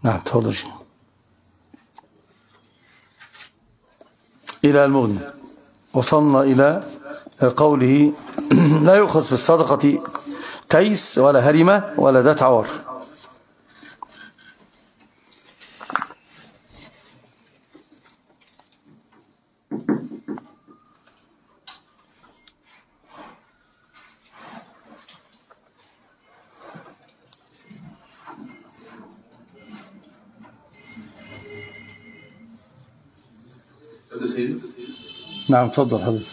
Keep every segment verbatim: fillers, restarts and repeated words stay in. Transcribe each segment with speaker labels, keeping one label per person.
Speaker 1: نعم تفضل شيء. إلى المغني وصلنا إلى قوله لا يؤخذ في الصدقة تيس ولا هرمة ولا ذات عوار. نعم تفضل حضرتك.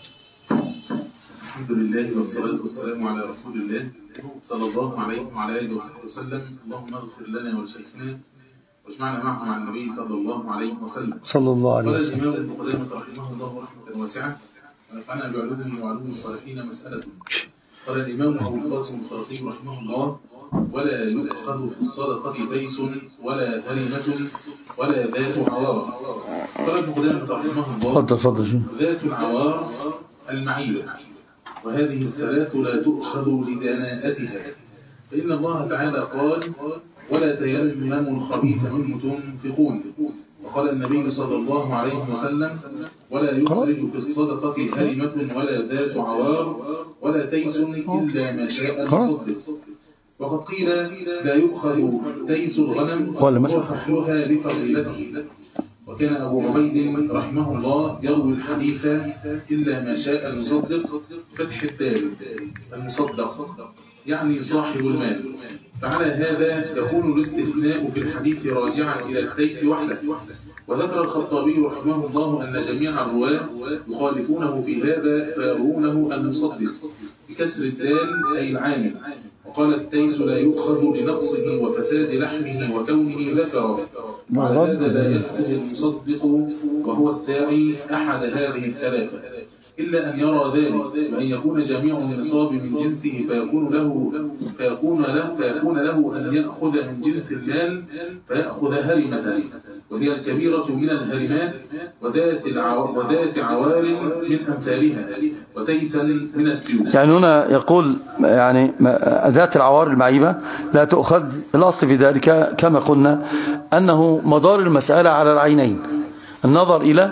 Speaker 2: الحمد لله والصلاة والسلام على رسول الله صلى الله عليه وعلى آله وصحبه وسلم. اللهم اغفر لنا ولشيخنا واجمعنا معه مع النبي صلى الله عليه وسلم.
Speaker 1: صلى الله عليه
Speaker 2: وسلم.
Speaker 1: وسلم.
Speaker 2: قال الإمام ابن قدامة رحمه الله رحمة واسعة ونفعنا بعلومه وعلوم الصالحين مسألة. قال الإمام أبو القاسم الخرقي رحمه الله: ولا يؤخذ في الصدقة تيس ولا هرمة ولا ذات عوار. قال ابن قدامة رحمه الله:
Speaker 1: تفضل تفضل.
Speaker 2: ذات العوار المعيبة، وهذه الثلاث لا تؤخذ لدناءتها، فإن الله تعالى قال: ولا تيمموا الخبيث منه تنفقون. وقال النبي صلى الله عليه وسلم: ولا يخرج في الصدقة هرمة ولا ذات عوار ولا تيس إلا ما شاء المصدق. وقد قيل: لا يؤخذ تيس الغنم وحفلها لفضيلته. وكان أبو عبيد رحمه الله يروي الحديث إلا ما شاء المصدق فتح الدال المصدق، يعني صاحب المال. فعلى هذا يكون الاستثناء في الحديث راجعا إلى التيس وحده. وذكر الخطابي رحمه الله أن جميع الرواة يخالفونه في هذا فيرونه المصدق بكسر الدال أي العامل. وقال: التيس لا يؤخذ لنقصه وفساد لحمه وكونه ذكرا. وعلى هذا لا يأخذ المصدق وهو الساعي أحد هذه الثلاثة، إلا أن يرى ذلك وأن يكون جميع النصاب من جنسه فيكون له فيكون له فيكون له أن يأخذ من جنس المال فيأخذ هرمة، وهي الكبيرة من الهرمات، وذات وذات عوار من أمثالها، وتيسا من التيوس.
Speaker 1: يعني هنا يقول يعني ذات العوار المعيبة لا تؤخذ. الأصل في ذلك كما قلنا أنه مدار المسألة على العينين: النظر إلى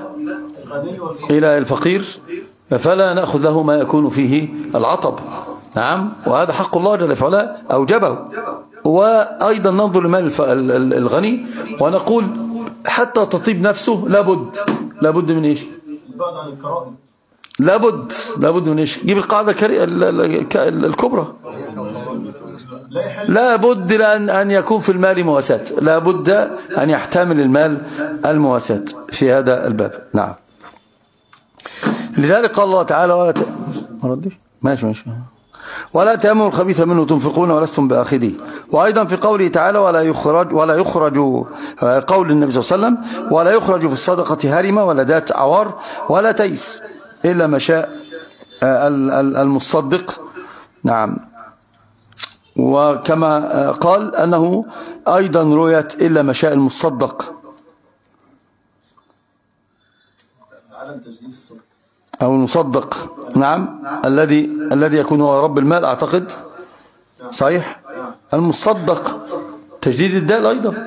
Speaker 1: إلى الفقير فلا نأخذ له ما يكون فيه العطب. نعم، وهذا حق الله جل وعلا أوجبه. وأيضا ننظر لمال الغني ونقول حتى تطيب نفسه لابد لابد من إيش؟ لابد لابد من إيش؟ جيب القاعدة الكبرى: لا بد لأن أن يكون في المال مواساة، لا بد أن يحتمل المال المواساة في هذا الباب. نعم، لذلك قال الله تعالى: ولا ت... ماشي ماشي ولا تأمنوا الخبيث منه تنفقون ولستم بآخذيه. وأيضا في قوله تعالى: ولا يخرج ولا يخرج قول النبي صلى الله عليه وسلم: ولا يخرج في الصدقة هرمة ولا ذات عوار ولا تيس إلا ما شاء المصدق. نعم، وكما قال أنه أيضا رؤيت إلا ما شاء المصدق أو المصدق. نعم، الذي الذي يكون هو رب المال أعتقد. صحيح، المصدق تجديد الدال أيضا.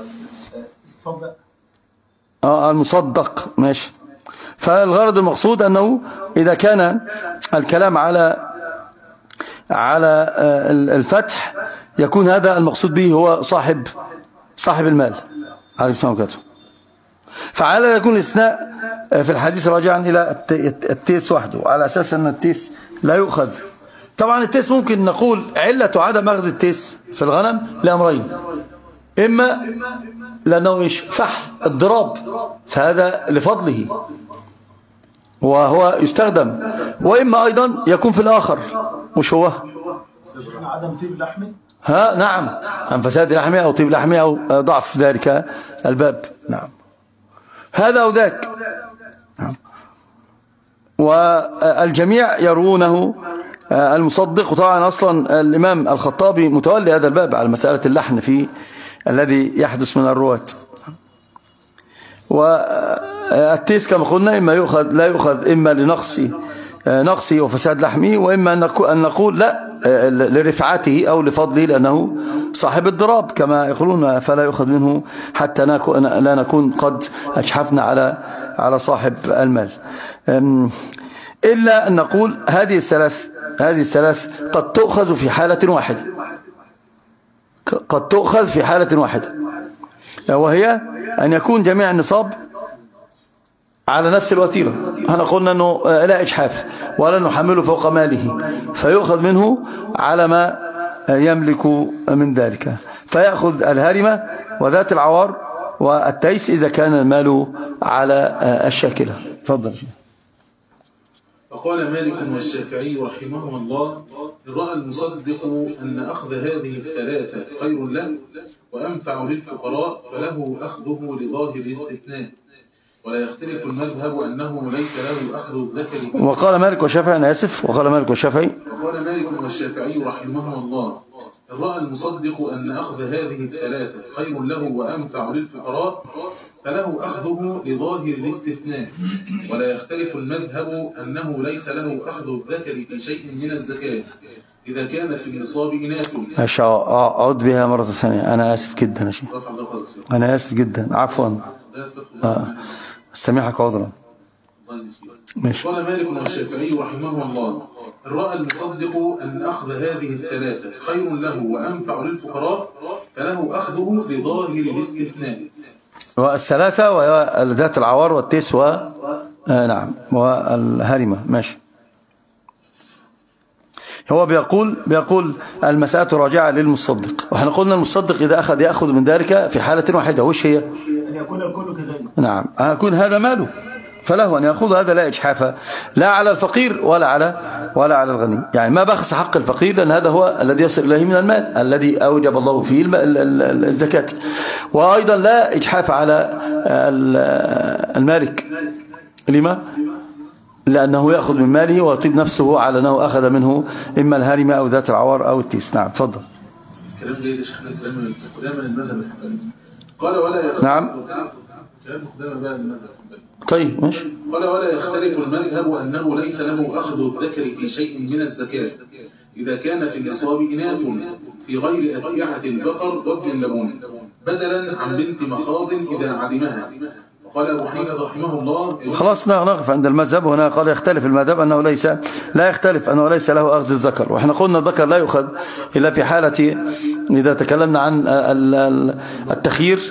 Speaker 1: آه المصدق ماشي. فالغرض المقصود أنه إذا كان الكلام على على الفتح يكون هذا المقصود به هو صاحب صاحب المال عليه السلام عليكم. فعلى يكون الاستثناء في الحديث راجعا إلى التيس وحده، على أساس أن التيس لا يؤخذ. طبعا التيس ممكن نقول علة عدم أخذ التيس في الغنم لأمرين: إما لأنه إيش؟ فحل الضراب، فهذا لفضله وهو يستخدم، وإما أيضا يكون في الآخر مش هو
Speaker 3: عدم طيب لحمه.
Speaker 1: ها نعم، عن فساد لحمه أو طيب لحمه أو ضعف ذلك الباب. نعم، هذا أو ذاك. نعم. والجميع يروونه المصدق. وطبعا أصلا الإمام الخطابي متولي هذا الباب على مسألة اللحن في الذي يحدث من الرواة. والتيس كما قلنا إما يؤخذ لا يؤخذ إما لنقص نقصه وفساد لحمه، وإما أن نقول لا لرفعته أو لفضله لأنه صاحب الضراب كما يقولون، فلا يؤخذ منه حتى لا نكون قد أجحفنا على على صاحب المال. إلا أن نقول هذه الثلاث هذه الثلاث قد تؤخذ في حالة واحدة، قد تؤخذ في حالة واحدة، وهي أن يكون جميع النصاب على نفس الوتيرة. احنا قلنا أنه لا إجحاف ولا نحمله فوق ماله، فيؤخذ منه على ما يملك من ذلك، فيأخذ الهرمة وذات العوار والتيس إذا كان المال على الشاكلة. تفضل.
Speaker 2: فقال مالك والشافعي رحمهما الله: إن رأى المصدق أن أخذ هذه الثلاثة خير له وأنفع للفقراء فله أخذه لظاهر الاستثناء، ولا يختلف المذهب أنه ليس له أخذ الذكر.
Speaker 1: وقال مالك والشافعي، أنا آسف، وقال مالك والشافعي
Speaker 2: وقال مالك والشافعي رحمهما الله: إن رأى المصدق أن أخذ هذه الثلاثة خير له وأنفع للفقراء فله أخذه لظاهر الاستثناء، ولا يختلف المذهب أنه ليس له أخذ الذكر في شيء من الزكاة إذا كان في النصاب إناث.
Speaker 1: ماشي، أعود بها مرة ثانية. أنا آسف جدا يا شيخ، أنا آسف جدا، عفوا، آه. استمعك عذرا.
Speaker 2: قال مالك والشافعي رحمه الله: إن رأى المصدق أن أخذ هذه الثلاثة خير له وأنفع للفقراء فله أخذه لظاهر الاستثناء.
Speaker 1: والثلاثة وهي ذات العوار والتيس و آه نعم والهرمة. ماشي. هو بيقول بيقول المسألة راجعة للمصدق، وإحنا قلنا المصدق إذا أخذ يأخذ من ذلك في حالة واحدة، وش هي؟
Speaker 3: أن يكون الكل كذلك.
Speaker 1: نعم، أن يكون هذا ماله فله أن يأخذ، هذا لا إجحاف لا على الفقير ولا على ولا على الغني، يعني ما بخس حق الفقير لأن هذا هو الذي يصل إليه من المال الذي أوجب الله فيه الزكاة، وأيضا لا إجحاف على المالك. لما؟ لأنه يأخذ من ماله ويطيب نفسه على أنه أخذ منه إما الهرمة أو ذات العوار أو التيس. نعم، تفضل.
Speaker 2: كلام جيد يا شيخنا، كلام قدام المذهب الحنبلي. قال ولا يختلف.
Speaker 1: نعم،
Speaker 2: كلام قدام بقى المذهب.
Speaker 1: طيب ماشي.
Speaker 2: قال ولا يختلف المذهب أنه ليس له أخذ الذكر في شيء من الزكاة إذا كان في النصاب إناث في غير أفيعة البقر وابن اللبون بدلا عن بنت مخاض إذا عدمها. وقال أبو حنيفة رحمه الله:
Speaker 1: خلاص نقف عند المذهب هنا. قال يختلف المذهب أنه ليس لا يختلف أنه ليس له أخذ الذكر، وإحنا قلنا الذكر لا يؤخذ إلا في حالة إذا تكلمنا عن التخيير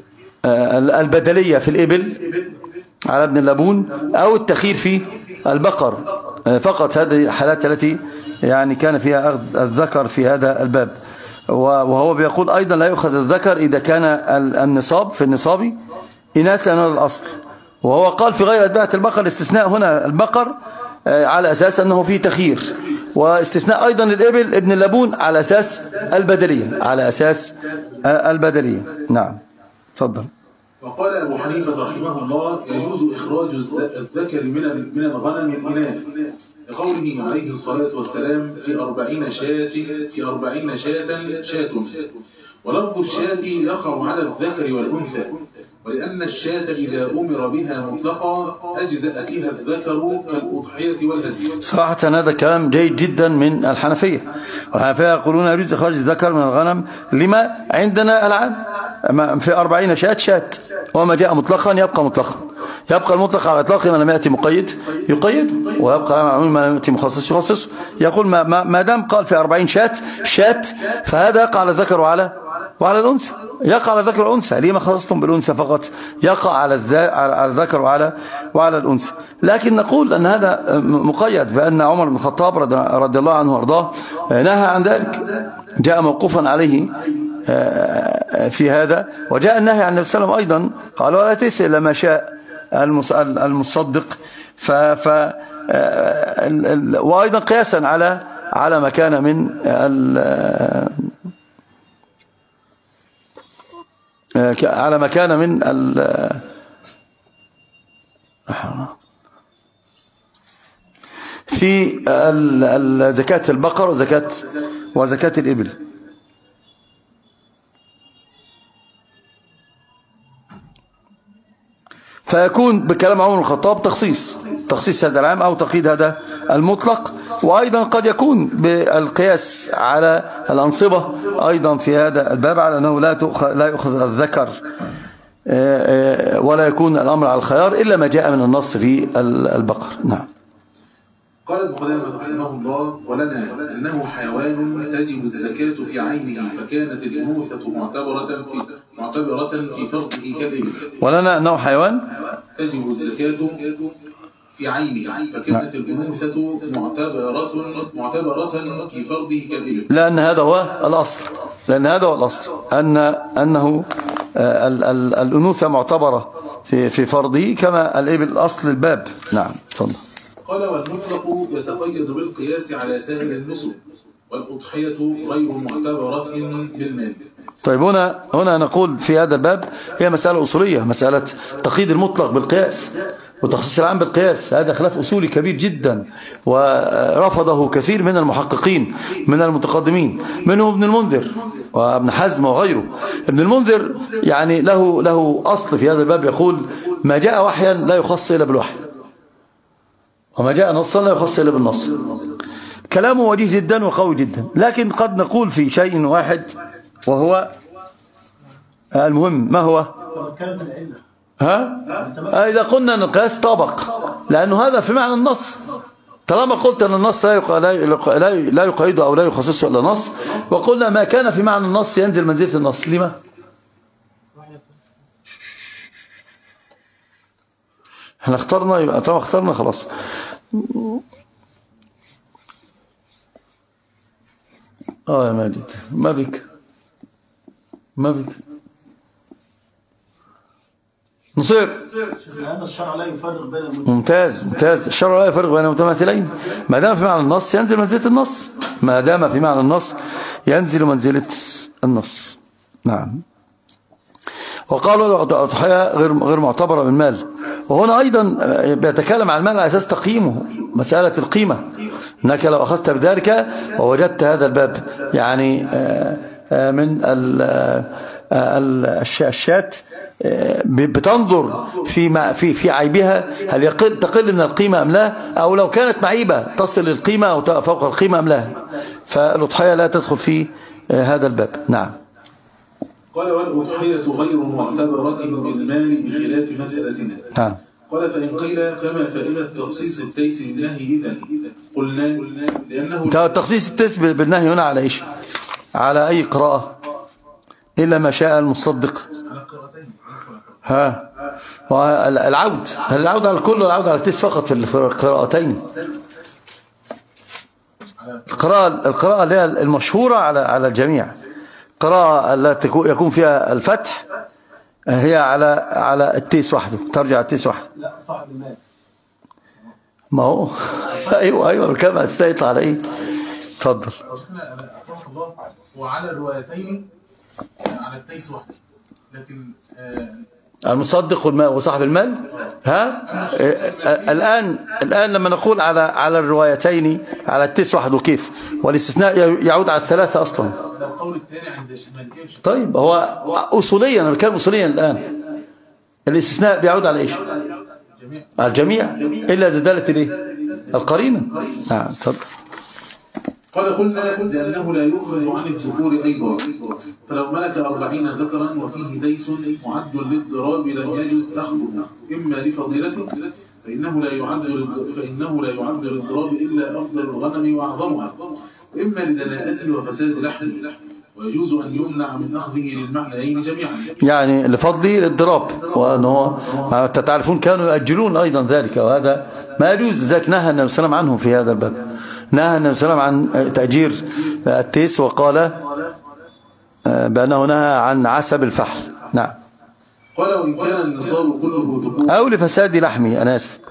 Speaker 1: البدلية في الإبل على ابن اللبون أو التخيير في البقر فقط، هذه الحالات التي يعني كان فيها أخذ الذكر في هذا الباب. وهو بيقول أيضا لا يؤخذ الذكر إذا كان النصاب في النصاب إناث لأنه الأصل، وهو قال في غير أتباعة البقر استثناء هنا البقر على أساس أنه فيه تخيير، واستثناء أيضا الإبل ابن اللبون على أساس البدلية على أساس البدلية. نعم، تفضل.
Speaker 2: وقال أبو حنيفة رحمه الله: يجوز إخراج الذكر من من الغنم الإناث لقوله عليه الصلاة والسلام: في أربعين شاة في أربعين شاة شاة، ولفظ الشاة يقع على الذكر والأنثى، ولأن الشاة إذا أمر بها مطلقا أجزأ فيها الذكر كالأضحية والهدي. صراحة هذا كلام جيد جدا من الحنفية، والحنفية يقولون يجوز إخراج الذكر من الغنم لما عندنا الآن في أربعين شاة شاة، وما جاء مطلقا يبقى مطلقا، يبقى المطلق على إطلاق ما لم يأتي مقيد يقيد، ويبقى على ما لم يأتي مخصص يخصص. يقول ما, ما, ما دام قال في أربعين شاة شاة فهذا يقع على الذكر وعلى وعلى الأنثى، يقع على الذكر والأنثى. ليه ما خصصتم بالأنثى فقط؟ يقع على الذكر وعلى وعلى الأنثى. لكن نقول أن هذا مقيد بأن عمر بن الخطاب رضي الله عنه وارضاه نهى عن ذلك، جاء موقوفا عليه في هذا، وجاء النهي عن النبي صلى الله عليه وسلم أيضا، قال ولا تسأل لما شاء المصدق. ف ف وأيضا قياسا على على ما كان من على ما كان من في زكاة البقر وزكاة وزكاة الإبل. فيكون بكلام عمر بن الخطاب تخصيص تخصيص هذا العام أو تقييد هذا المطلق،
Speaker 1: وأيضا قد يكون بالقياس على الأنصبة أيضا في هذا الباب على أنه لا لا يأخذ الذكر ولا يكون الأمر على الخيار إلا ما جاء من النص في البقر. نعم.
Speaker 2: قال ابن قدامة رحمه الله: ولنا أنه حيوان تجب الزكاة في عينه فكانت الأنوثة معتبرة في معتبرة في فرضه كالإبل.
Speaker 1: ولنا أنه حيوان
Speaker 2: تجب الزكاة في عينه فكانت الأنوثة معتبرة معتبرة في فرضه كالإبل.
Speaker 1: لأن هذا هو الأصل لأن هذا هو الأصل أن أنه الأنوثة معتبرة في في فرضه كما الإبل أصل الباب. نعم. تفضل.
Speaker 2: قال: والمطلق يتقيد بالقياس على سائر النسك والأضحية غير معتبرة بالمال.
Speaker 1: طيب هنا هنا نقول في هذا الباب هي مسألة أصولية، مسألة تقييد المطلق بالقياس وتخصيص العام بالقياس. هذا خلاف أصولي كبير جدا ورفضه كثير من المحققين من المتقدمين، منهم ابن المنذر وابن حزم وغيره. ابن المنذر يعني له له أصل في هذا الباب، يقول: ما جاء وحيا لا يخص إلا بالوحي، وما جاء نصا لا يخص إلا بالنص. كلامه وجيه جدا وقوي جدا، لكن قد نقول في شيء واحد وهو المهم. ما هو؟ ها؟ إذا قلنا أن القياس طابق، لأنه هذا في معنى النص. طالما قلت أن النص لا يقيده أو لا يخصصه إلا نص، وقلنا ما كان في معنى النص ينزل منزلة النص. لما؟ احنا اخترنا، يبقى طالما اخترنا خلاص. اه يا ماجد، ما بك ما بك نصير.
Speaker 3: الشرع لا يفرق بين
Speaker 1: ممتاز ممتاز الشرع لا يفرق بين المتماثلين. ما دام في معنى النص ينزل منزلة النص، ما دام في معنى النص ينزل منزلة النص. نعم. وقالوا الأضحية غير غير معتبرة بالمال، وهنا أيضا بيتكلم عن المال على أساس تقييمه، مسألة القيمة. أنك لو أخذت بذلك ووجدت هذا الباب يعني من الشات بتنظر في في في عيبها، هل يقل تقل من القيمة أم لا، أو لو كانت معيبة تصل للقيمة أو فوق القيمة أم لا، فالأضحية لا تدخل في هذا الباب. نعم.
Speaker 2: قال: والأضحية غير معتبرة بالمال بخلاف مسألتنا.
Speaker 1: نعم.
Speaker 2: قال: فإن قيل فما فائدة تخصيص التيس بالنهي إذن؟ قلنا لأنه
Speaker 1: تخصيص التيس بالنهي هنا على إيش؟ على أي قراءة إلا ما شاء المصدق. ها العود هل العود على الكل والعود على التيس فقط في القراءتين؟ القراءة القراءة اللي هي المشهورة على على الجميع، قراءة التي يكون فيها الفتح هي على على التيس وحده، ترجع التيس وحده.
Speaker 3: لا صاحب المال.
Speaker 1: ما هو ايوه ايوه كما استيطلع على ايه. اتفضل.
Speaker 2: الله وعلى الروايتين على التيس وحده، لكن
Speaker 1: المصدق وصاحب المال. ها الآن الآن لما نقول على على الروايتين على التيس وحده كيف، والاستثناء يعود على الثلاثة أصلا.
Speaker 2: القول الثاني عند الشمالية.
Speaker 1: طيب هو أصوليا، أنا بتكلم أصوليا الآن، الاستثناء بيعود على إيش؟ على الجميع إلا إذا دلت ليه القرينة. نعم. تفضل.
Speaker 2: قال: قلنا لأنه لا يخرج عن الذكور أيضا، فلو ملك أربعين ذكرا وفيه ديس معد للضراب لم يجوز أخذه إما لفضيلته فإنه لا يعد فإنه لا يعد للضراب إلا أفضل الغنم وأعظمها، وإما لدناءته وفساد لحمه، ويجوز أن يمنع من أخذه للمعنيين جميعا.
Speaker 1: يعني لفضله للضراب، وأنه تعرفون كانوا يؤجلون أيضا ذلك، وهذا ما يجوز. لذلك نهى النبي صلى الله عليه وسلم عنه في هذا الباب، نهى النبي صلى الله عليه وسلم عن تأجير التيس وقال بأنه نهى عن عسب الفحل. نعم.
Speaker 2: قال: وإن كان النصاب كله ذكور
Speaker 1: أو لفساد لحمه، أنا آسف.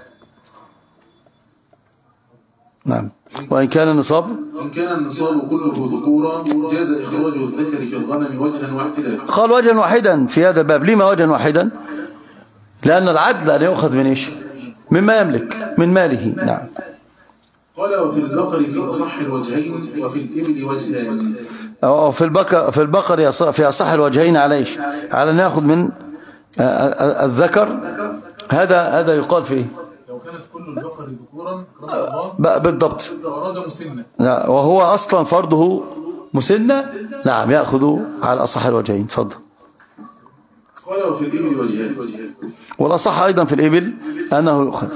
Speaker 1: نعم. وإن كان النصاب
Speaker 2: إن كان النصاب كله ذكورا جاز إخراج الذكر في الغنم وجها واحدا.
Speaker 1: قال وجها واحدا في هذا الباب. لما وجها واحدا؟ لأن العدل أن يأخذ من إيش؟ مما يملك من ماله. نعم.
Speaker 2: قال: وفي البقر في أصح الوجهين وفي الإبل وجهان.
Speaker 1: أو في البقر في البقر في أصح الوجهين على إيش؟ على أن يأخذ من الذكر. هذا هذا يقال فيه
Speaker 2: لو كانت كل البقر ذكورا رمضان
Speaker 1: بالضبط.
Speaker 2: أراد مسنة
Speaker 1: وهو أصلا فرضه مسنة، نعم يأخذ على أصح الوجهين. تفضل.
Speaker 2: قال وفي الإبل وجهان،
Speaker 1: والأصح أيضا في الإبل أنه يؤخذ،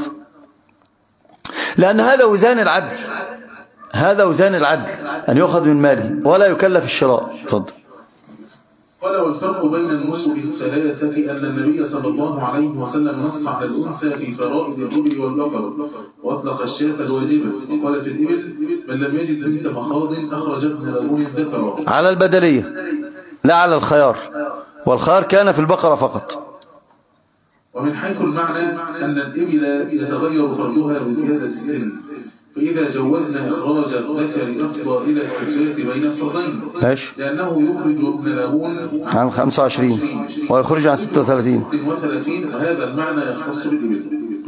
Speaker 1: لأن هذا وزان العدل، هذا وزان العدل أن يؤخذ من ماله ولا يكلف الشراء. تفضل.
Speaker 2: قال والفرق بين النسك الثلاثة أن النبي صلى الله عليه وسلم نص على الأنثى في فرائض الإبل والبقر وأطلق الشاة الواجبة، وقال في الإبل من لم يجد بنت مخاض أخرج ابن لبون ذكرا، على
Speaker 1: البدلية لا على الخيار، والخيار كان في البقرة فقط.
Speaker 2: ومن حيث المعنى أن الإبل يتغير فرضها بزيادة السن، فإذا جوزنا إخراج الذكر أفضى إلى التسوية بين الفرضين، لأنه يخرج ابن لبون
Speaker 1: عن خمسة وعشرين ويخرج عن ستة وثلاثين،
Speaker 2: وهذا المعنى يختص بالإبل.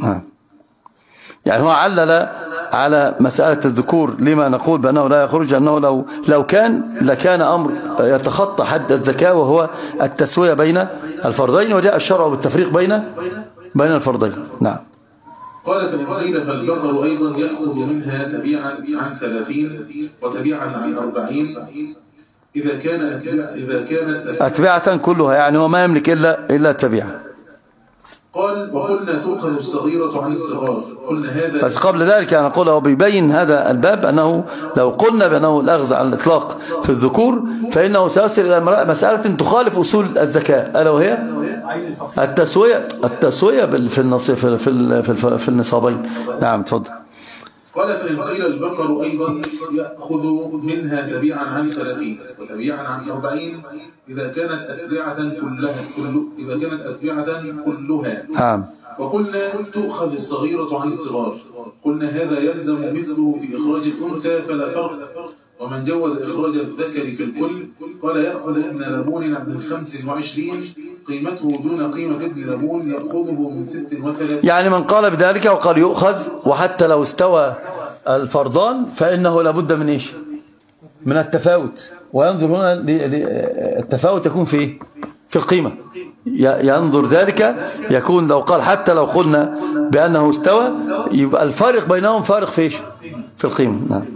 Speaker 1: يعني هو علل على مسألة الذكور لما نقول بأنه لا يخرج، أنه لو لو كان لكان أمر يتخطى حد الزكاة وهو التسوية بين الفرضين، وجاء الشرع بالتفريق بين بين الفرضين. نعم.
Speaker 2: قال فإن قيل فالبقر أيضا يأخذ منها تبيعا عن ثلاثين وتبيعا عن أربعين إذا كان أتبع إذا كانت
Speaker 1: أتبعة كلها، يعني هو ما يملك إلا إلا التبيعة.
Speaker 2: قال وقلنا تؤخذ الصغيرة عن الصغار، قلنا هذا
Speaker 1: بس قبل ذلك أنا أقول هو بيبين هذا الباب أنه لو قلنا بأنه الأخذ على الإطلاق في الذكور فإنه سيصل إلى مسألة تخالف أصول الزكاة، ألا وهي التسوية التسوية في النصيب في في في النصابين. نعم تفضل.
Speaker 2: قال فإن قيل البقر أيضا يأخذ منها تبيعا عن ثلاثين وتبيعا عن أربعين إذا كانت أتبعة كلها كل إذا كانت أتبعة كلها.
Speaker 1: نعم.
Speaker 2: وقلنا تؤخذ الصغيرة عن الصغار، قلنا هذا يلزم مثله في إخراج الأنثى فلا فرق، ومن جوز إخراج الذكر في الكل قال يأخذ ابن لبون من خمس وعشرين قيمته دون قيمة ابن لبون يأخذه من ست وثلاثين.
Speaker 1: يعني من قال بذلك وقال يؤخذ وحتى لو استوى الفرضان فإنه لابد من إيش؟ من التفاوت، وينظر هنا التفاوت يكون في في القيمة، ينظر ذلك يكون لو قال حتى لو قلنا بأنه استوى يبقى الفارق بينهم فارق في إيش؟ في القيمة. نعم.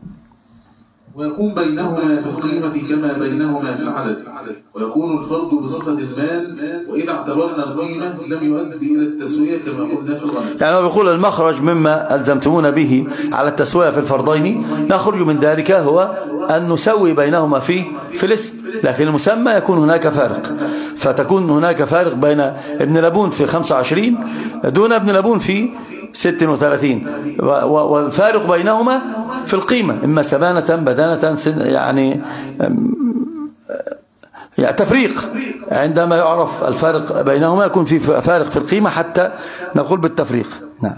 Speaker 2: ويكون بينهما في القيمة كما بينهما في العدد، ويكون الفرض بصفة المال، وإذا اعتبرنا القيمة لم يؤدي إلى التسوية كما قلنا في الغنم.
Speaker 1: يعني هو بيقول المخرج مما ألزمتمون به على التسوية في الفرضين نخرج من ذلك هو أن نسوي بينهما في في الاسم، لكن المسمى يكون هناك فارق، فتكون هناك فارق بين ابن لبون في خمسة وعشرين دون ابن لبون في ستة وثلاثين، والفارق بينهما في القيمة إما سبانة بدانة يعني يعني تفريق، عندما يعرف الفارق بينهما يكون في فارق في القيمة حتى نقول بالتفريق. نعم.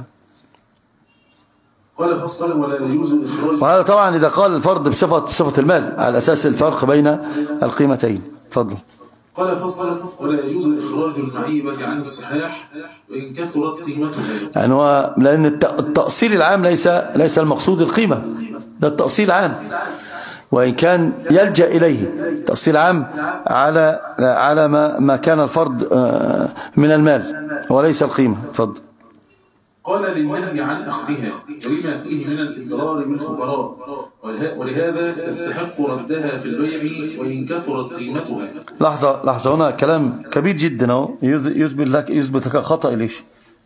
Speaker 2: قال فصلا ولا يجوز إخراج،
Speaker 1: وهذا طبعا إذا قال الفرض بصفة بصفة المال على أساس الفرق بين القيمتين. تفضل.
Speaker 2: قال فصلا ولا يجوز إخراج المعيبة عن الصحاح وإن كثرت قيمتها،
Speaker 1: يعني هو لأن التأصيل العام ليس ليس المقصود القيمة، ده التأصيل عام وإن كان يلجأ إليه تأصيل عام على على ما ما كان الفرض من المال وليس القيمة. تفضل.
Speaker 2: قال للنهي عن أخذها ولما فيه من الإضرار بالفقراء، ولهذا تستحق ردها في البيع وإن كثرت قيمتها.
Speaker 1: لحظة لحظة هنا كلام كبير جدا اهو يثبت لك يثبت لك خطأ ليش؟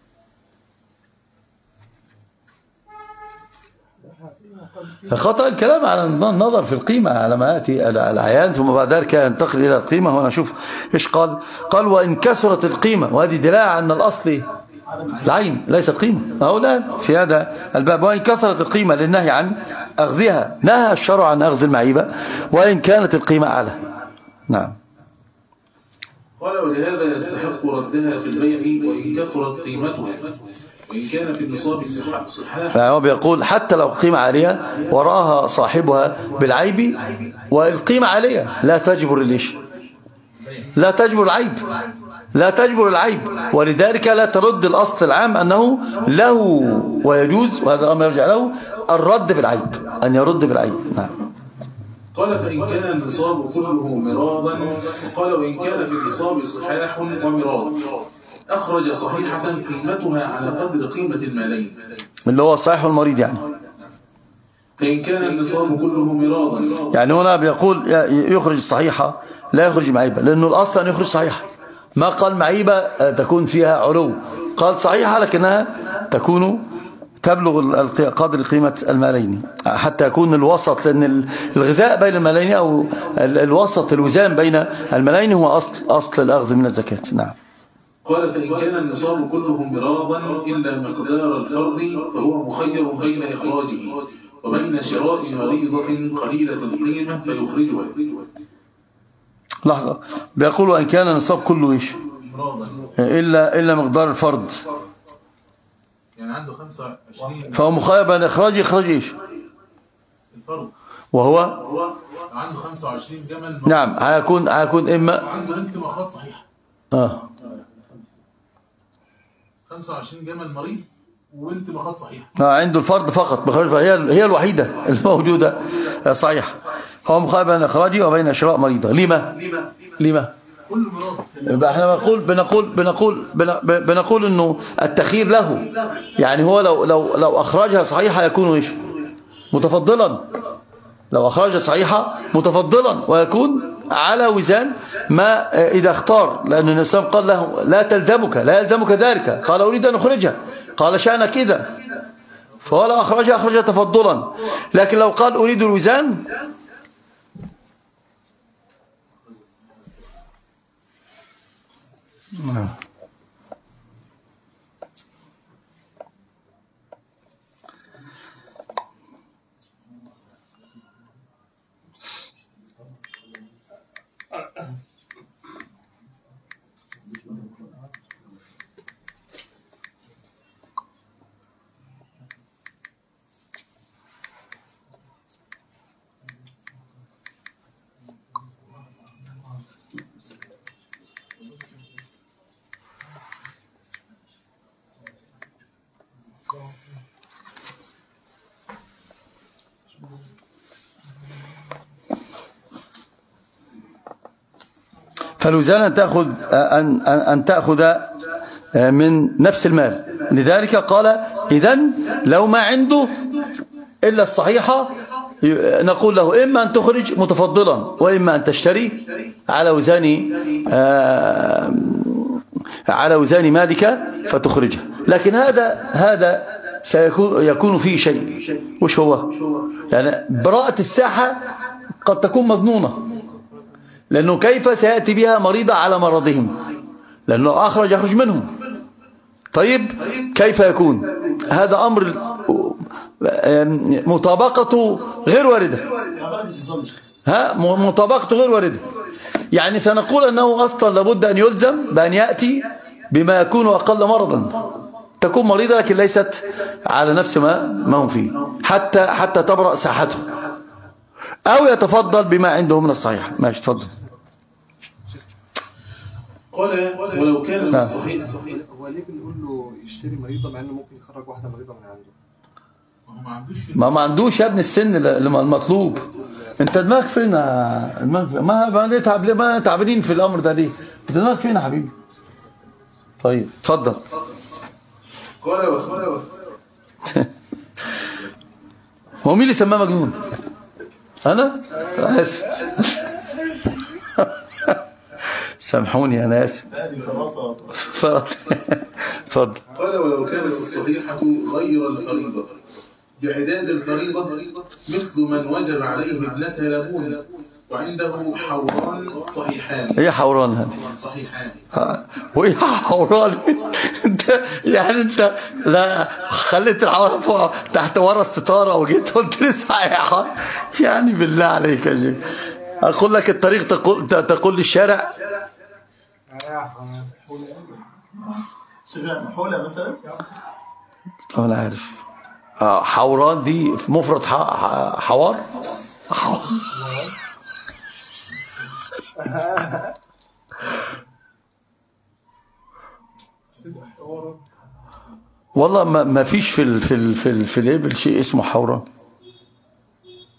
Speaker 1: خطأ الكلام على النظر في القيمة على ما يأتي العيان ثم بعد ذلك ينتقل إلى القيمة. هنا شوف إيش قال، قال وإن كثرت القيمة، وهذه دلالة على أن الأصل العين ليس القيمة. أو لا في هذا الباب وإن كثرت القيمة للنهي عن أخذها، نهى الشرع عن أخذ المعيبة وإن كانت القيمة أعلى. نعم.
Speaker 2: قال ولهذا يستحق ردها في البيع وإن كثرت قيمتها وإن كان في النصاب صحاح.
Speaker 1: هو بيقول حتى لو قيمة عالية ورآها صاحبها بالعيب، والقيمة عالية لا تجبر ليش؟ لا تجبر العيب، لا تجبر العيب، ولذلك لا ترد الأصل العام أنه له ويجوز، وهذا الأمر يرجع له الرد بالعيب، أن يرد بالعيب. نعم.
Speaker 2: قال فإن كان النصاب كله مرادا، قال وإن كان في النصاب صحاح ومراد، أخرج صحيحة قيمتها على قدر قيمة المالين،
Speaker 1: اللي هو الصحيح والمريض يعني.
Speaker 2: فإن كان النصاب كله مراضا،
Speaker 1: يعني هنا بيقول يخرج الصحيحة لا يخرج معيبة، لأنه الأصل أن يخرج صحيحة. ما قال معيبة تكون فيها علو، قال صحيحة لكنها تكون تبلغ قدر قيمة المالين حتى يكون الوسط، لأن الغذاء بين المالين أو الوسط الوزان بين المالين هو أصل أصل الأخذ من الزكاة. نعم.
Speaker 2: قال فإن كان النصاب كله مراضا إلا مقدار الفرد فهو مخير بين إخراجه وبين شراء مريضة قليلة القيمة فيخرجها.
Speaker 1: لحظة، بيقولوا أن كان النصاب كله إيش إلا إلا مقدار الفرد،
Speaker 2: يعني عنده خمسة وعشرين
Speaker 1: فهو مخير بين إخراج إخراج إيش
Speaker 2: الفرد،
Speaker 1: وهو
Speaker 2: عنده خمسة وعشرين جمل.
Speaker 1: نعم، هيكون هيكون إما
Speaker 2: عنده بنت مخاض صحيحة
Speaker 1: آه
Speaker 2: خمسة وعشرين جمل مريض وبنت مخاض صحيحة.
Speaker 1: آه عنده الفرد فقط، هي هي الوحيدة الموجودة صحيحة. هو مخير بين إخراجه وبين شراء مريضة. لما لما
Speaker 2: كل مراد.
Speaker 1: يبقى احنا بنقول بنقول بنقول بنقول انه التخيير له، يعني هو لو لو لو اخرجها صحيحه يكون ايش متفضلا، لو اخرجها صحيحه متفضلا ويكون على وزان ما اذا اختار، لان النبي صلى الله عليه وسلم قال له لا تلزمك لا يلزمك ذلك، قال اريد ان اخرجها، قال شأنك كذا، فهو لو اخرجها اخرجها تفضلا. لكن لو قال اريد الوزان نعم. فالوزان أن تأخذ أن أن تأخذ من نفس المال. لذلك قال إذن لو ما عنده إلا الصحيحة نقول له إما أن تخرج متفضلا وإما أن تشتري على وزان على وزان مالك فتخرجها. لكن هذا هذا سيكون يكون فيه شيء، وش هو؟ يعني براءة الساحة قد تكون مظنونة، لأنه كيف سيأتي بها مريضة على مرضهم، لأنه أخرج يخرج منهم. طيب كيف يكون هذا أمر مطابقته غير واردة، ها مطابقته غير واردة. يعني سنقول أنه أصلا لابد أن يلزم بأن يأتي بما يكون أقل مرضا، تكون مريضة لكن ليست على نفس ما ما هم فيه حتى حتى تبرأ ساحته، أو يتفضل بما عنده من الصحيح. ماشي تفضل.
Speaker 2: قال ولو كان الصحيح
Speaker 4: هو ليه بنقول له يشتري مريضة مع انه ممكن يخرج واحدة مريضة من عنده؟
Speaker 2: ما عندوش
Speaker 1: ما ما عندوش يا ابن السن المطلوب. انت دماغك فين؟ ما ما نتعب ليه؟ ما تعبانين في الامر ده ليه؟ انت دماغك فين يا حبيبي؟ طيب اتفضل.
Speaker 2: قال قال
Speaker 1: هو مين اللي سماه مجنون؟ انا اسف سامحوني انا اسف. اتفضل.
Speaker 2: قال ولو كانت الصحيحة غير الفريضة بعداد الفريضة مثل من وجب عليه ابنة لبون وعنده حوران صحيحان.
Speaker 1: ايه حوران هذه؟
Speaker 2: صحيحان.
Speaker 1: وايه حوران؟ انت يعني انت لا خليت الحوران فوق تحت ورا الستاره وجيت قلت لي صحيحه؟ يعني بالله عليك يا شيخ اقول لك الطريق تقول تقول لي الشارع
Speaker 3: شغال حوله مثلا.
Speaker 1: انا عارف اه حوران دي في مفرد حوار. والله ما ما فيش في ال في ال في ال في الابل شيء اسمه حوران،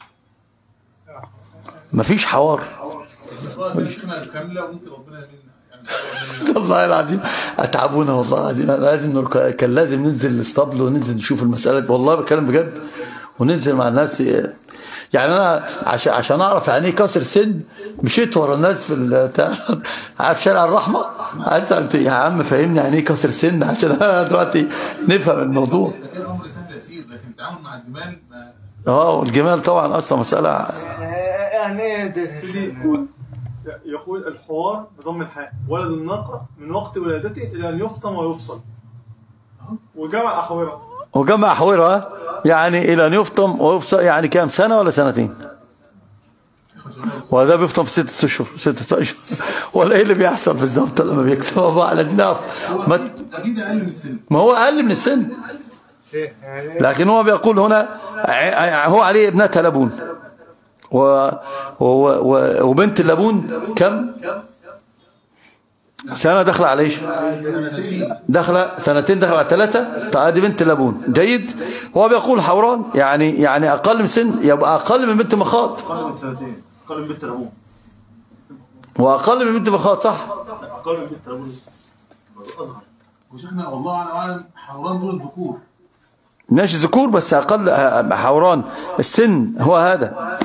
Speaker 1: ما فيش حوار.
Speaker 2: كامله ممكن ربنا يمنع
Speaker 1: والله العظيم اتعبونا، والله العظيم لازم كان لازم ننزل الاسطبل وننزل نشوف المساله، والله بتكلم بجد، وننزل مع الناس. يعني انا عشان عشان اعرف يعني ايه كسر سن مشيت ورا الناس في بتاع عارف شارع الرحمه، عايز يا عم فهمني يعني ايه كسر سن عشان انا دلوقتي نفهم الموضوع.
Speaker 2: كان امر سهل يسير، لكن التعامل مع الجمال ما...
Speaker 1: اه والجمال طبعا اصلا مساله
Speaker 5: يعني سيدي يقول الحوار بضم الحاء ولد الناقة من وقت ولادته إلى أن يفطم ويفصل، وجمع أحوره
Speaker 1: وجمع أحوره يعني إلى أن يفطم ويفصل، يعني كام سنة ولا سنتين؟ ولا ده بيفطم في ستة أشهر ستة أشهر ولا إيه اللي بيحصل بالظبط لما بيكسب بقى على ديناف؟
Speaker 2: أكيد أقل من السن.
Speaker 1: ما هو أقل من السن، لكن هو بيقول هنا هو عليه ابنتها لبون و... و... و... وبنت اللبون كم سنة دخل عليه؟ دخل سنتين، دخل على ثلاثة. طيب دي بنت اللبون جيد. هو بيقول حوران يعني يعني أقل من سن، يبقى أقل من بنت مخاض،
Speaker 5: أقل من سنتين، أقل من بنت لبون،
Speaker 1: وأقل من بنت مخاض صح؟
Speaker 5: أقل من بنت لبون أصغر.
Speaker 2: وشيخنا والله أعلم حوران دول الذكور
Speaker 1: ماشي ذكور، بس أقل حوران السن هو هذا.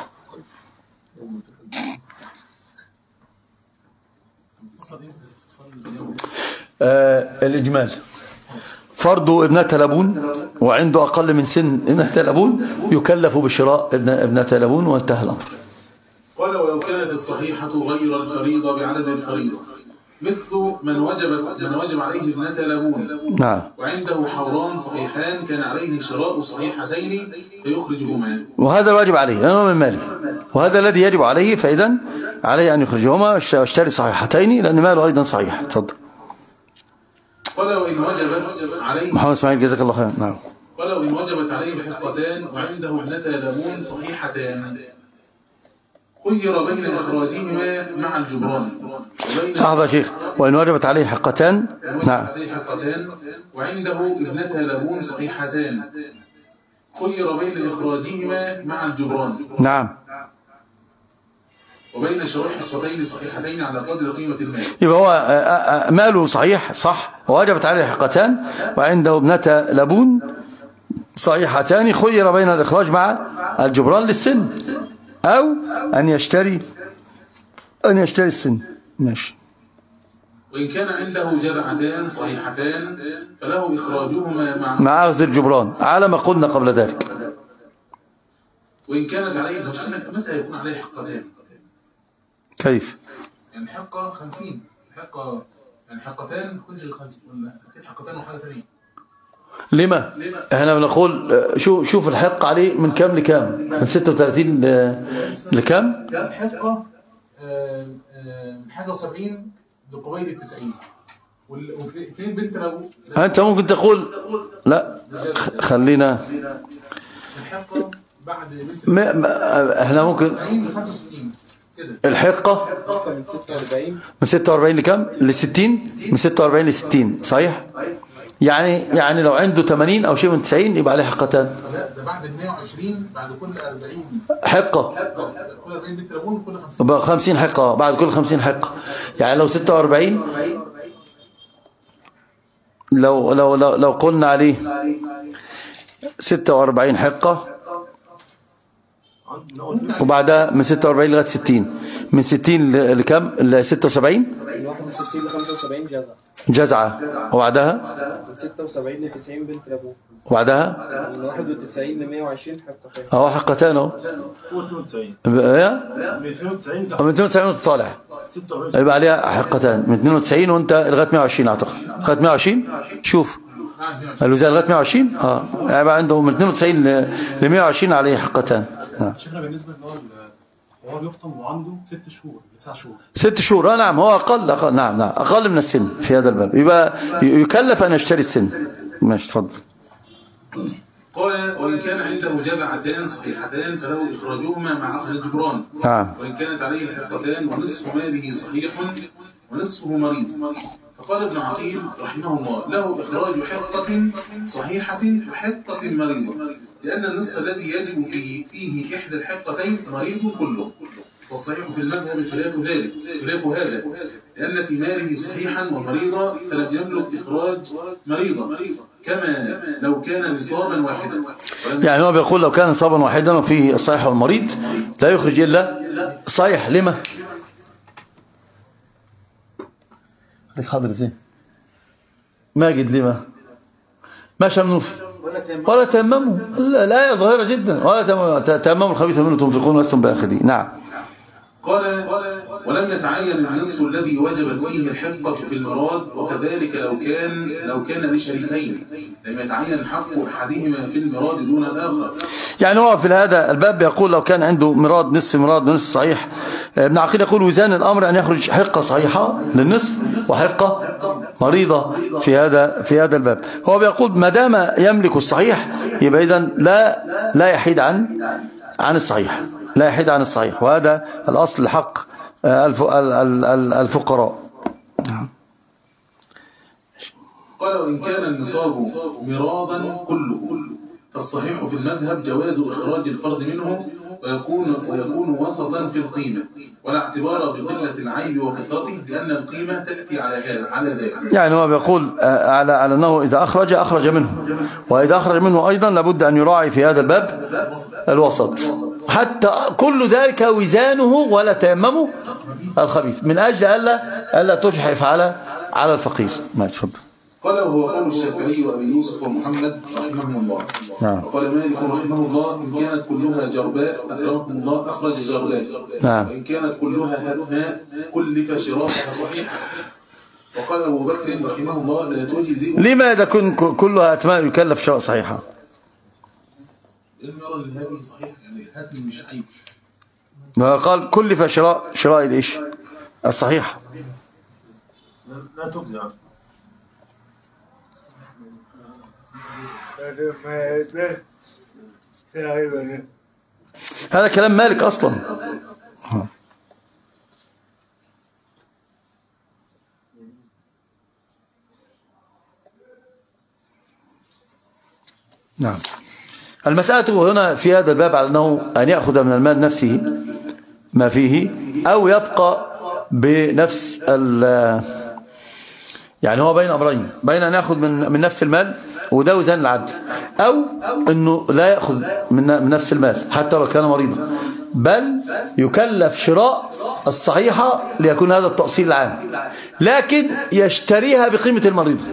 Speaker 1: آه الإجمال فرض ابنة لبون وعنده أقل من سن ابنة لبون يكلف بشراء ابنة لبون وانتهى الأمر.
Speaker 2: قال ولو كانت الصحيحة غير الفريضة بعدد الفريضة مثل من وجب من وجب عليه ابنة لبون
Speaker 1: نعم
Speaker 2: وعنده حوران صحيحان كان عليه شراء صحيحتين فيخرجهما،
Speaker 1: وهذا الواجب عليه لأنه من ماله، وهذا الذي يجب عليه، فإذا عليه أن يخرجهما واشتري صحيحتين لأن ماله أيضا صحيح. تفضل.
Speaker 2: قال وإن وجب عليه
Speaker 1: محمد اسماعيل جزاك الله خير. نعم.
Speaker 2: قال وإن وجبت عليه حقتان وعنده ابنة لبون صحيحتان خير بين إخراجهما مع الجبران.
Speaker 1: لحظة يا شيخ. وإن وجبت عليه حقتان نعم
Speaker 2: عليه حقتان وعنده ابنة لبون صحيحتان خير بين إخراجهما مع الجبران.
Speaker 1: نعم.
Speaker 2: وبين شراء حقتين صحيحتين على قدر قيمة المال.
Speaker 1: يبقى هو ماله صحيح صح ووجبت عليه حقتان وعنده ابنة لبون صحيحتان خير بين الإخراج مع الجبران للسن أو أن يشتري أن يشتري السن. ماشي.
Speaker 2: وإن كان عنده جذعتان صحيحتان فله إخراجهما مع
Speaker 1: مع أخذ الجبران على ما قلنا قبل ذلك.
Speaker 2: وإن كانت عليه متى يكون عليه حقتان؟
Speaker 1: كيف؟
Speaker 2: يعني حقة خمسين حقة يعني حقتان كل خمسين ولا حقتان وحاجة ثانية.
Speaker 1: لما؟ احنا بنقول شوف شوف الحق عليه من كام لكام؟ من ستة وثلاثين لكام؟
Speaker 2: حقة من حاجة وسبعين لقبيل التسعين واثنين بنت لابو.
Speaker 1: أنت ممكن تقول لا خلينا
Speaker 2: الحقة بعد بنت
Speaker 1: ما ما احنا ممكن
Speaker 2: خمسة وستين كده.
Speaker 1: الحقة
Speaker 4: من ستة وأربعين
Speaker 1: من ستة وأربعين لكام؟ لستين. من ستة وأربعين لستين صحيح؟ يعني يعني لو عنده ثمانين أو شيء من تسعين يبقى عليه حقتان.
Speaker 2: لا ده بعد مئة وعشرين بعد كل أربعين
Speaker 1: حقة.
Speaker 2: كل أربعين بنت لابون كل خمسين.
Speaker 1: بقى خمسين حقة بعد كل خمسين حقة. يعني لو ستة وأربعين لو لو لو, لو قلنا عليه ستة وأربعين حقة وبعدها من ستة وأربعين لغاية ستين. من ستين لكم؟ ل ستة وسبعين.
Speaker 4: من واحد وستين ل خمسة وسبعين جزعة.
Speaker 1: جزعة. وبعدها
Speaker 4: من ستة وسبعين ل تسعين بنت لابون.
Speaker 1: وبعدها
Speaker 4: من واحد وتسعين ل مئة وعشرين حقتين.
Speaker 1: اهو حقتان اهو.
Speaker 5: فوق اثنين وتسعين.
Speaker 1: ايه؟
Speaker 5: من اثنين وتسعين
Speaker 1: من اثنين وتسعين وانت طالع
Speaker 5: ستة وعشرين.
Speaker 1: يبقى عليها حقتان من اثنين وتسعين وانت لغايه مئة وعشرين اعتقد. لغايه مئة وعشرين شوف الوزان لغايه مئة وعشرين اه يبقى عنده من اثنين وتسعين ل مئة وعشرين عليه حقتان. اه
Speaker 3: شيخنا بالنسبه ان هو هو يفطم وعنده ست شهور تسع شهور
Speaker 1: ست شهور. اه نعم هو اقل, أقل نعم نعم اقل من السن في هذا الباب يبقى يكلف ان يشتري السن. ماشي تفضل.
Speaker 2: قال وإن كان عنده جذعتان صحيحتان فله إخراجهما مع أخذ الجبران.
Speaker 1: نعم.
Speaker 2: وإن كانت عليه حقتان ونصف ماله صحيح ونصفه مريض. فقال ابن عقيل رحمه الله له إخراج حقة صحيحة وحقة مريضة لأن النصف الذي يجب فيه, فيه إحدى الحقتين مريض كله والصحيح في المذهب خلاف ذلك خلاف هذا، لأن في ماله صحيحا ومريضا فلم يملك إخراج مريضا، كما لو كان نصابا واحدا.
Speaker 1: يعني هو بيقول لو كان نصابا واحدا وفيه الصحيح والمريض لا يخرج إلا صحيح. لما؟ خليك حاضر زين ماجد. لما؟ ما شمنوفي ولا تيمموا. الآية ظاهرة جدا، ولا تيمموا الخبيث منه تنفقون ولستم بآخذين. نعم.
Speaker 2: قال ولم يتعين النصف الذي وجبت فيه الحقة في المراد، وكذلك لو كان لو كان لشريكين لم يتعين حق أحدهما في المراد دون الآخر.
Speaker 1: يعني هو في هذا الباب يقول لو كان عنده مراد نصف مراد ونصف صحيح، ابن عقيل يقول وزان الأمر أن يخرج حقة صحيحة للنصف وحقة مريضة في هذا في هذا الباب. هو بيقول ما دام يملك الصحيح يبقى إذن لا لا يحيد عن عن الصحيح، لا يحيد عن الصحيح، وهذا الأصل لحق الفقراء.
Speaker 2: قال وإن كان النصاب مرادا كله فالصحيح في المذهب جواز إخراج الفرد منه ويكون ويكون وسطا في القيمة، ولا اعتبار بقلة العيب وكثرته، لأن القيمة تأتي على هذا على ذلك.
Speaker 1: يعني هو بيقول على على أنه إذا أخرج أخرج منه، وإذا أخرج منه أيضا لابد أن يراعي في هذا الباب الوسط، حتى كل ذلك وزانه ولا تيممه الخبيث، من أجل ألا ألا تجحف على على الفقير. ما تفضل.
Speaker 2: قال وهو قول الشافعي وأبي يوسف ومحمد رحمهم الله.
Speaker 1: نعم.
Speaker 2: وقال مالك رحمه الله إن كانت كلها جرباء أكرمكم الله أخرج جرباء.
Speaker 1: نعم.
Speaker 2: وإن كانت كلها هدماء كلف شراءها صحيحة. وقال أبو بكر رحمه الله لا تجزئ.
Speaker 1: لما إذا كن كلها أتماء يكلف شراء صحيحة؟
Speaker 2: المرة اللي هذه صحيح يعني هاتم مش عيب.
Speaker 1: ما قال كلف شراء شراء الإيش الصحيحة.
Speaker 5: لا تجزئ.
Speaker 1: هذا كلام مالك أصلا. نعم. المسألة هنا في هذا الباب على أنه أن يأخذ من المال نفسه ما فيه أو يبقى بنفس يعني هو بين أمرين، بين أن يأخذ من من نفس المال وده وزن العدل، أو أنه لا يأخذ من نفس المال حتى لو كان مريضا، بل يكلف شراء الصحيحة ليكون هذا التأصيل العام، لكن يشتريها بقيمة المريضة.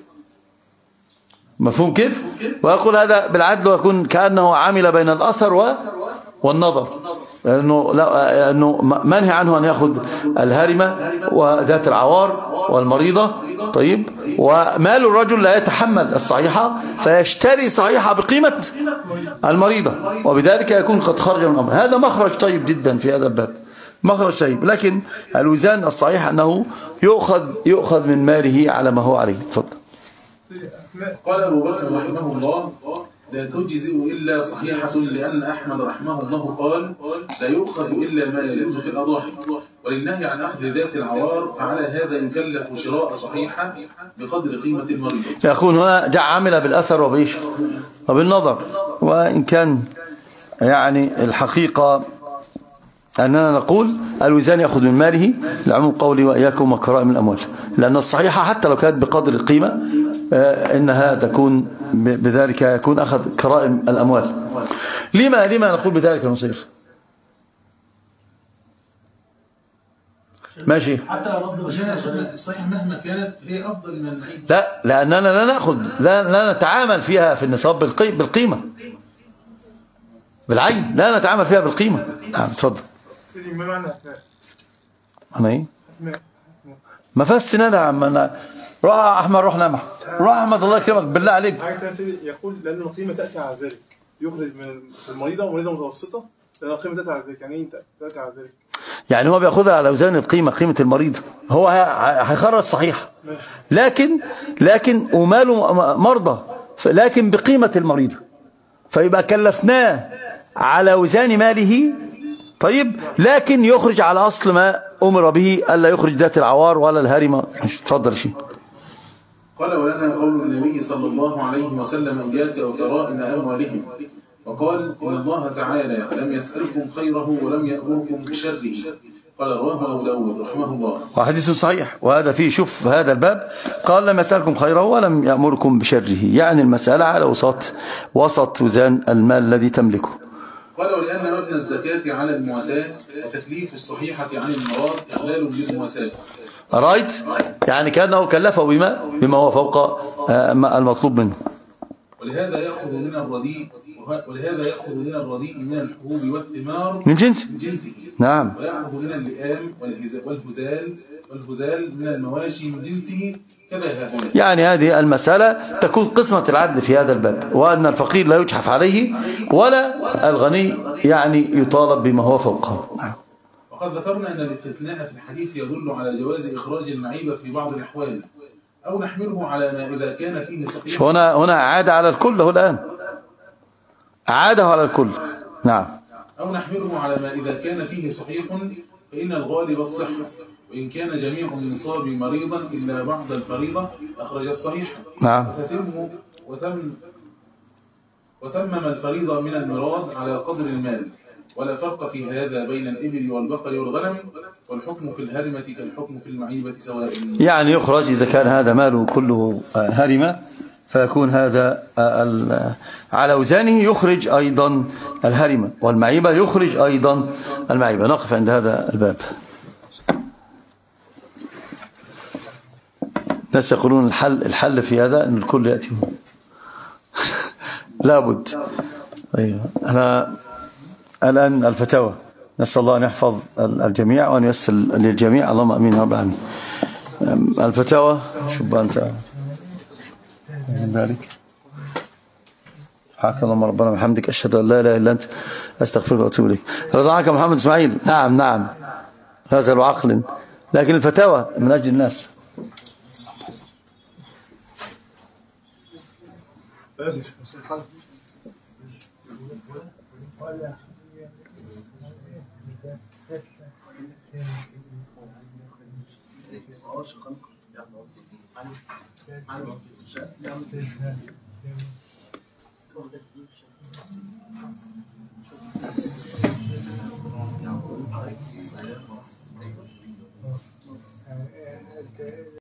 Speaker 1: مفهوم كيف؟ ويقول هذا بالعدل ويكون كأنه عامل بين الأثر والنظر، لأنه, لأنه منهي عنه أن يأخذ الهارمة وذات العوار والمريضة. طيب، ومال الرجل لا يتحمل الصحيحة فيشتري صحيحة بقيمة المريضة، وبذلك يكون قد خرج من الأمر. هذا مخرج طيب جدا في هذا الباب، مخرج طيب، لكن الوزان الصحيح أنه يؤخذ يؤخذ من ماله على ما هو عليه. تفضل.
Speaker 2: قال أبو بكر رحمه الله لا تجزئ إلا صحيحة، لأن أحمد رحمه الله قال لا يؤخذ إلا ما يجوز في الأضاحي، وللنهي عن أخذ ذات العوار، فعلى هذا يكلف شراء صحيحة بقدر قيمة المريض.
Speaker 1: يكون هنا جاء عامل بالأثر وبإيش وبالنظر، وإن كان يعني الحقيقة أننا نقول الوزان يأخذ من ماله لعموم قولي وإياكم وكرائم الأموال، لأن الصحيحة حتى لو كانت بقدر القيمة إنها تكون بذلك يكون أخذ كرائم الأموال. لما لما نقول بذلك المصير؟ ماشي.
Speaker 2: حتى قصد الصحيح مهما كانت هي أفضل من العيب.
Speaker 1: لا، لأننا لا نأخذ لا, لا نتعامل فيها في النصاب بالقيمة بالعين، لا نتعامل فيها بالقيمة. نعم تفضل.
Speaker 5: سيدي ما معنى
Speaker 1: أنا إيه؟ ما فيهاش سنادة يا عم. أنا روح أحمد، روح نام روح أحمد، الله يكرمك بالله عليك.
Speaker 5: يقول لأن القيمة تأتي على ذلك، يخرج من المريضة ومريضة متوسطة، لأن القيمة تأتي على ذلك. يعني إيه تأتي على ذلك؟ يعني
Speaker 1: هو بياخدها على وزن القيمة، قيمة المريض، هو هيخرج صحيح، لكن لكن وماله مرضى، لكن بقيمة المريض، فيبقى كلفناه على وزان ماله. طيب، لكن يخرج على أصل ما أمر به، ألا يخرج ذات العوار ولا الهارمة. تفضل شيء.
Speaker 2: قال ولنا قول النبي صلى الله عليه وسلم إياك وكرائم أموالهم، وقال إن الله تعالى لم يسألكم خيره ولم يأمركم بشره. قال رواه أبو داود رحمه الله.
Speaker 1: وحديث صحيح، وهذا فيه شوف هذا الباب قال لم يسألكم خيره ولم يأمركم بشره، يعني المسألة على وسط وسط وزان المال الذي تملكه.
Speaker 2: قال ولأن مبنى الزكاة على المواساة وتكليف الصحيحة عن المراد إخلال للمواساة.
Speaker 1: رايت، يعني كأنه كلفه بما بما هو فوق المطلوب منه.
Speaker 2: ولهذا يأخذ من الرديء ولهذا يأخذ من الرديء من الحبوب والثمار
Speaker 1: من جنسه.
Speaker 2: من جنسه.
Speaker 1: نعم.
Speaker 2: ويأخذ من اللئام والهزال والهزال من المواشي من جنسه كذا هنا. يعني
Speaker 1: هذه المسألة تكون قسمة العدل في هذا الباب، وأن الفقير لا يجحف عليه ولا الغني يعني يطالب بما هو فوقه.
Speaker 2: وقد ذكرنا أن الاستثناء في الحديث يدل على جواز إخراج المعيبة في بعض الأحوال، أو نحمله على ما إذا كان فيه صحيح.
Speaker 1: هنا هنا عاد على الكل، هو الآن عاده على الكل. نعم.
Speaker 2: أو نحمله على ما إذا كان فيه صحيح فإن الغالب الصحة، وإن كان جميع النصاب مريضا إلا بعض الفريضة أخرج الصحيح.
Speaker 1: نعم.
Speaker 2: وتتم وتم وتمم الفريضة من الميراث على قدر المال، ولا فرق في هذا بين الإبل والبقر والغنم، والحكم في الهرمة كالحكم في المعيبة سواء.
Speaker 1: يعني يخرج إذا كان هذا ماله كله هرمة فيكون هذا على وزانه يخرج أيضا الهرمة، والمعيبة يخرج أيضا المعيبة. نقف عند هذا الباب. الناس يقولون الحل الحل في هذا أن الكل يأتي لابد. أيوة. أنا الآن الفتاوى، نسأل الله أن يحفظ الجميع وأن ييسر للجميع، اللهم أمين يا رب العالمين. الفتاوى شوف أنت ذلك. حاك اللهم ربنا وبحمدك، أشهد أن لا إله إلا أنت، أستغفرك وأتوب إليك. رضا عنك محمد إسماعيل. نعم نعم، هذا العقل، لكن الفتاوى من أجل الناس.